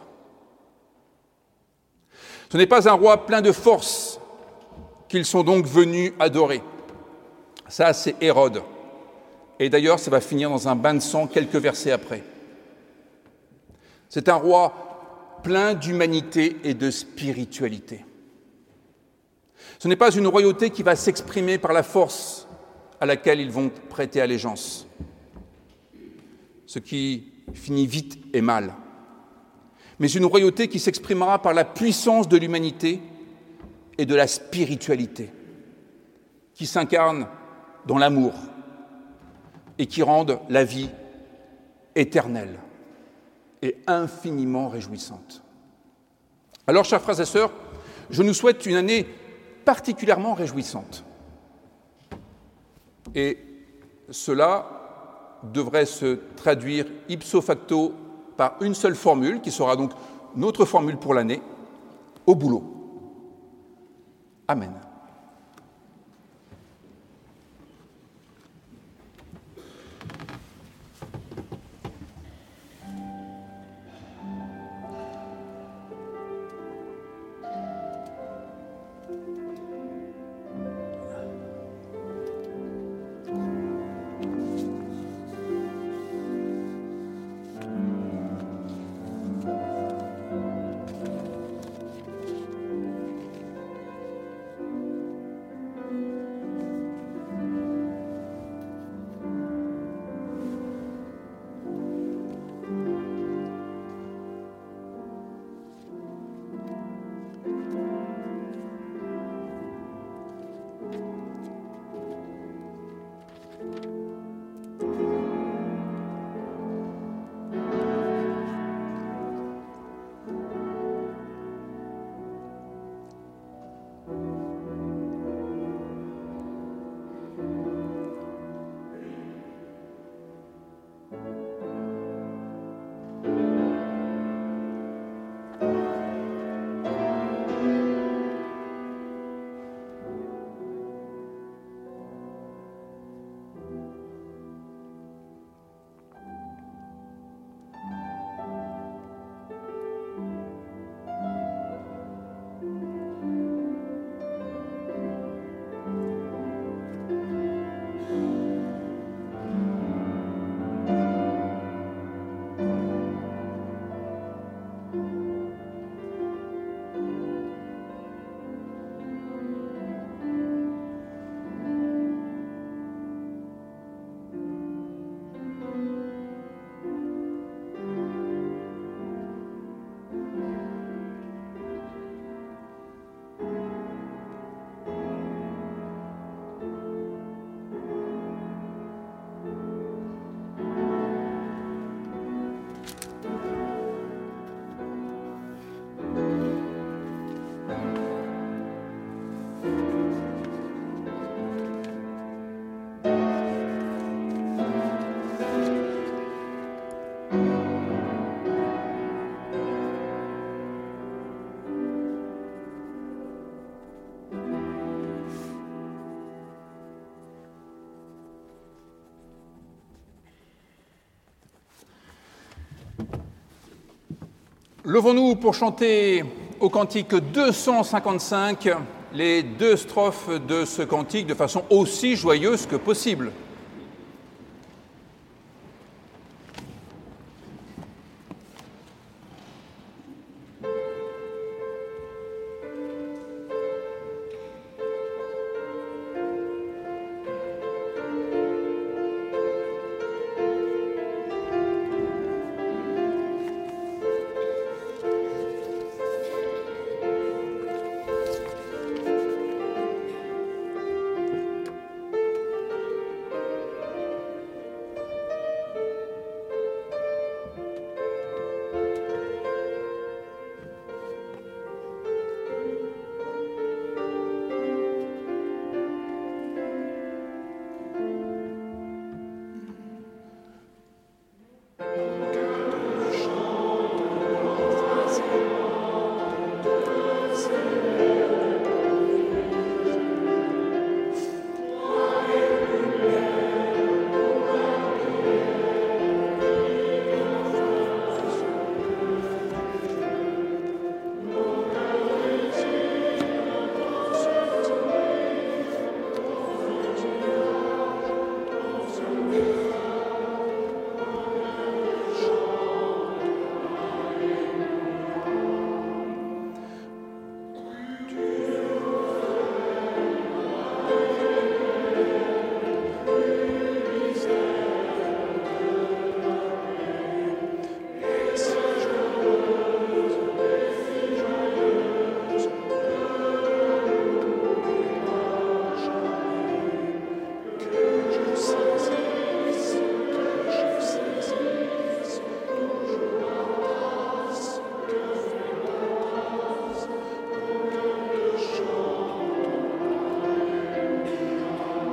Ce n'est pas un roi plein de force qu'ils sont donc venus adorer. Ça, c'est Hérode. Et d'ailleurs, ça va finir dans un bain de sang quelques versets après. C'est un roi plein d'humanité et de spiritualité. Ce n'est pas une royauté qui va s'exprimer par la force à laquelle ils vont prêter allégeance, ce qui finit vite et mal, mais une royauté qui s'exprimera par la puissance de l'humanité et de la spiritualité, qui s'incarne dans l'amour et qui rendent la vie éternelle et infiniment réjouissante. Alors, chers frères et sœurs, je nous souhaite une année particulièrement réjouissante. Et cela devrait se traduire ipso facto par une seule formule, qui sera donc notre formule pour l'année, au boulot. Amen. Levons-nous pour chanter au cantique deux cent cinquante-cinq les deux strophes de ce cantique de façon aussi joyeuse que possible.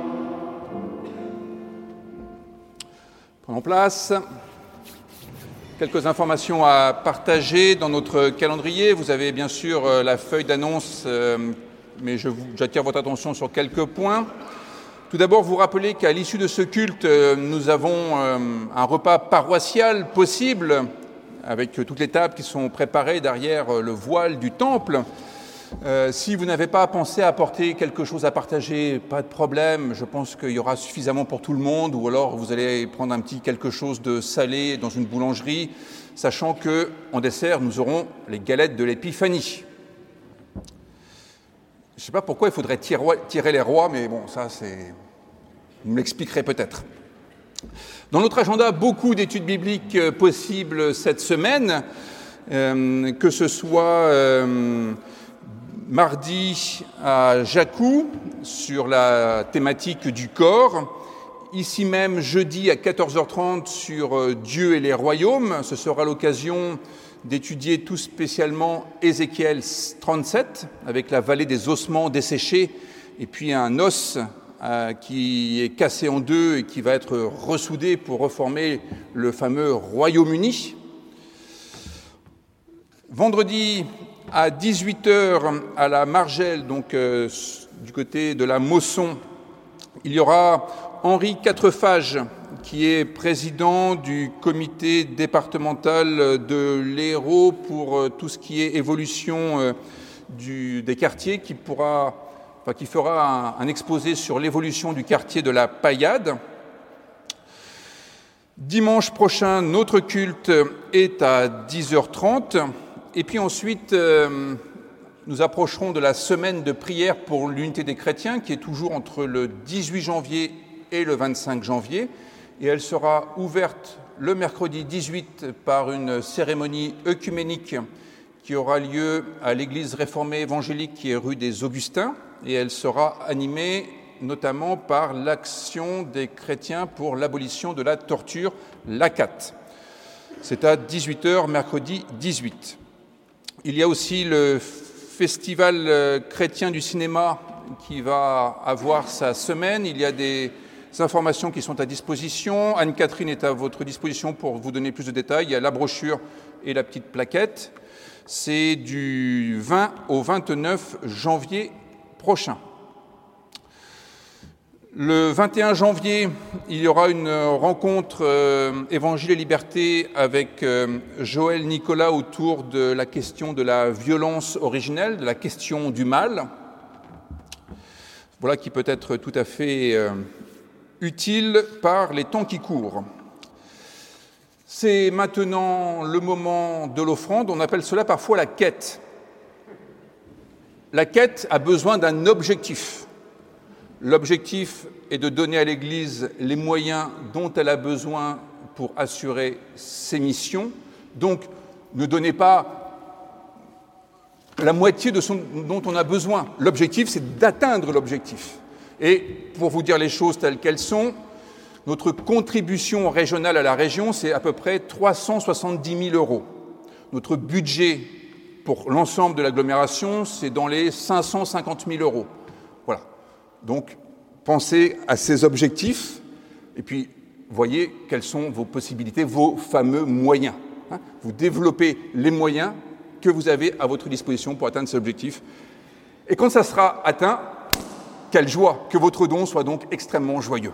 En place. quelques informations à partager dans notre calendrier. Vous avez bien sûr la feuille d'annonce, mais je vous, j'attire votre attention sur quelques points. Tout d'abord, vous rappelez qu'à l'issue de ce culte, nous avons un repas paroissial possible, avec toutes les tables qui sont préparées derrière le voile du temple. Euh, si vous n'avez pas pensé à apporter quelque chose à partager, pas de problème, je pense qu'il y aura suffisamment pour tout le monde, ou alors vous allez prendre un petit quelque chose de salé dans une boulangerie, sachant qu'en dessert, nous aurons les galettes de l'Épiphanie. Je ne sais pas pourquoi il faudrait tirer les rois, mais bon, ça, c'est... vous me l'expliquerez peut-être. Dans notre agenda, beaucoup d'études bibliques possibles cette semaine, euh, que ce soit... Euh, Mardi à Jacou sur la thématique du corps. Ici même, jeudi à quatorze heures trente sur Dieu et les royaumes. Ce sera l'occasion d'étudier tout spécialement Ézéchiel trente-sept avec la vallée des ossements desséchés et puis un os euh, qui est cassé en deux et qui va être ressoudé pour reformer le fameux Royaume-Uni. Vendredi à dix-huit heures à la Margelle, donc euh, du côté de la Mosson, il y aura Henri Quatrefages, qui est président du comité départemental de l'Hérault pour euh, tout ce qui est évolution euh, du, des quartiers, qui, pourra, enfin, qui fera un, un exposé sur l'évolution du quartier de la Paillade. Dimanche prochain, notre culte est à dix heures trente. Et puis ensuite, euh, nous approcherons de la semaine de prière pour l'unité des chrétiens, qui est toujours entre le dix-huit janvier et le vingt-cinq janvier. Et elle sera ouverte le mercredi dix-huit par une cérémonie œcuménique qui aura lieu à l'église réformée évangélique qui est rue des Augustins. Et elle sera animée notamment par l'Action des chrétiens pour l'abolition de la torture, l'A C A T. C'est à dix-huit heures, mercredi dix-huit. Il y a aussi le Festival chrétien du cinéma qui va avoir sa semaine. Il y a des informations qui sont à disposition. Anne-Catherine est à votre disposition pour vous donner plus de détails. Il y a la brochure et la petite plaquette. C'est du vingt au vingt-neuf janvier prochain. Le vingt et un janvier, il y aura une rencontre euh, Évangile et Liberté avec euh, Joël Nicolas autour de la question de la violence originelle, de la question du mal. Voilà qui peut être tout à fait euh, utile par les temps qui courent. C'est maintenant le moment de l'offrande, on appelle cela parfois la quête. La quête a besoin d'un objectif. L'objectif est de donner à l'Église les moyens dont elle a besoin pour assurer ses missions. Donc, ne donnez pas la moitié de ce dont on a besoin. L'objectif, c'est d'atteindre l'objectif. Et pour vous dire les choses telles qu'elles sont, notre contribution régionale à la région, c'est à peu près trois cent soixante-dix mille euros. Notre budget pour l'ensemble de l'agglomération, c'est dans les cinq cent cinquante mille euros. Voilà. Donc, pensez à ces objectifs et puis voyez quelles sont vos possibilités, vos fameux moyens. Hein, vous développez les moyens que vous avez à votre disposition pour atteindre ces objectifs. Et quand ça sera atteint, quelle joie, que votre don soit donc extrêmement joyeux.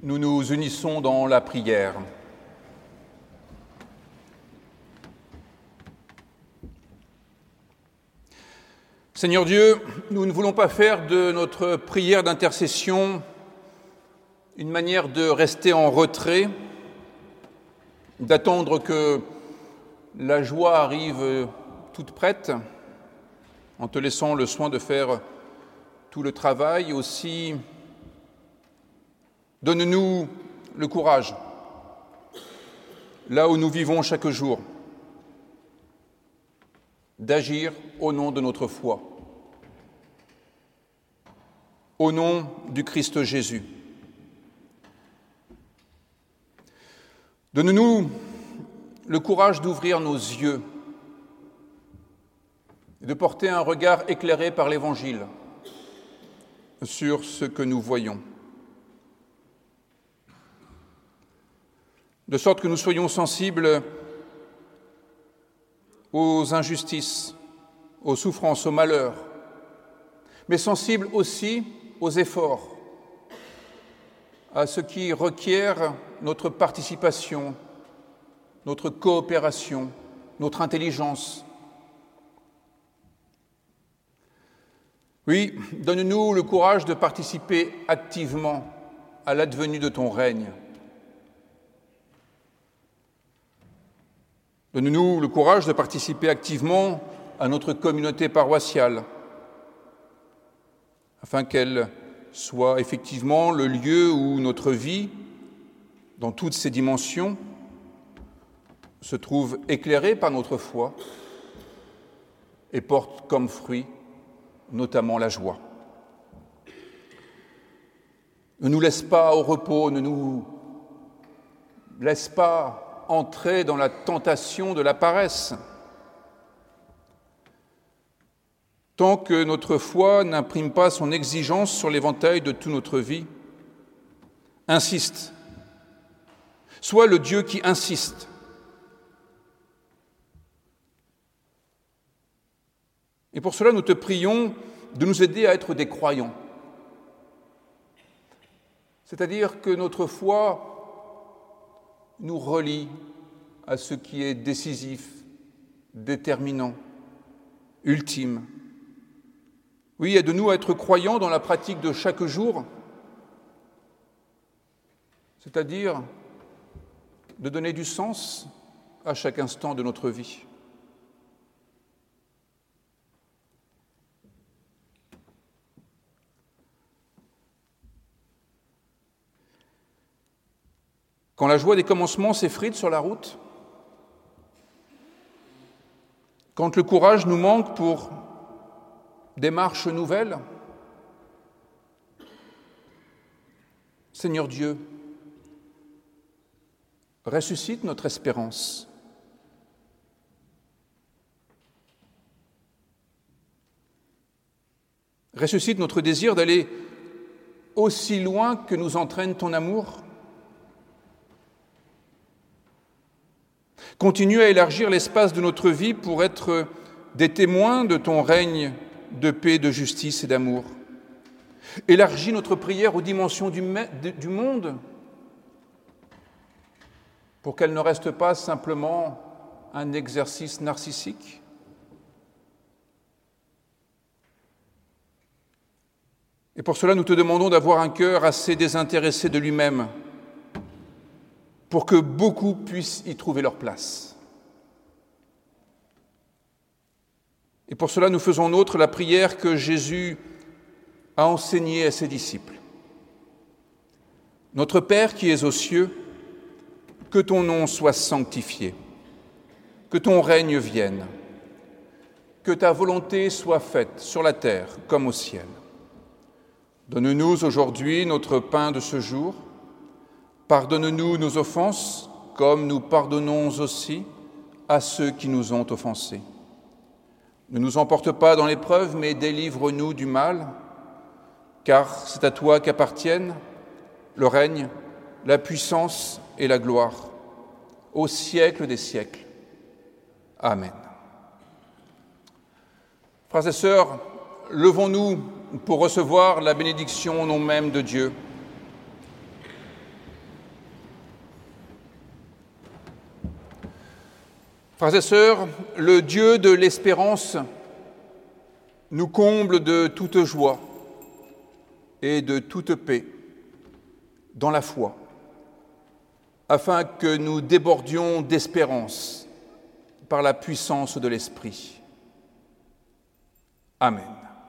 nous nous unissons dans la prière. Seigneur Dieu, nous ne voulons pas faire de notre prière d'intercession une manière de rester en retrait, d'attendre que la joie arrive toute prête, en te laissant le soin de faire tout le travail. Aussi, donne-nous le courage, là où nous vivons chaque jour, d'agir au nom de notre foi, au nom du Christ Jésus. Donne-nous le courage d'ouvrir nos yeux et de porter un regard éclairé par l'Évangile sur ce que nous voyons, de sorte que nous soyons sensibles aux injustices, aux souffrances, aux malheurs, mais sensibles aussi aux efforts, à ce qui requiert notre participation, notre coopération, notre intelligence. Oui, donne-nous le courage de participer activement à l'advenue de ton règne. Donne-nous le courage de participer activement à notre communauté paroissiale, afin qu'elle soit effectivement le lieu où notre vie, dans toutes ses dimensions, se trouve éclairée par notre foi et porte comme fruit notamment la joie. Ne nous laisse pas au repos, ne nous laisse pas entrer dans la tentation de la paresse. Tant que notre foi n'imprime pas son exigence sur l'éventail de toute notre vie, insiste. Sois le Dieu qui insiste. Et pour cela, nous te prions de nous aider à être des croyants. C'est-à-dire que notre foi nous relie à ce qui est décisif, déterminant, ultime. Oui, aide-nous à être croyants dans la pratique de chaque jour, c'est-à-dire de donner du sens à chaque instant de notre vie. Quand la joie des commencements s'effrite sur la route, quand le courage nous manque pour des marches nouvelles, Seigneur Dieu, ressuscite notre espérance. Ressuscite notre désir d'aller aussi loin que nous entraîne ton amour. Continue à élargir l'espace de notre vie pour être des témoins de ton règne de paix, de justice et d'amour. Élargis notre prière aux dimensions du, du monde pour qu'elle ne reste pas simplement un exercice narcissique. Et pour cela, nous te demandons d'avoir un cœur assez désintéressé de lui-même pour que beaucoup puissent y trouver leur place. Et pour cela, nous faisons nôtre la prière que Jésus a enseignée à ses disciples. Notre Père qui es aux cieux, que ton nom soit sanctifié, que ton règne vienne, que ta volonté soit faite sur la terre comme au ciel. Donne-nous aujourd'hui notre pain de ce jour. Pardonne-nous nos offenses, comme nous pardonnons aussi à ceux qui nous ont offensés. Ne nous emporte pas dans l'épreuve, mais délivre-nous du mal, car c'est à toi qu'appartiennent le règne, la puissance et la gloire, au siècle des siècles. Amen. Frères et sœurs, levons-nous pour recevoir la bénédiction au nom même de Dieu. Frères et sœurs, le Dieu de l'espérance nous comble de toute joie et de toute paix dans la foi, afin que nous débordions d'espérance par la puissance de l'Esprit. Amen.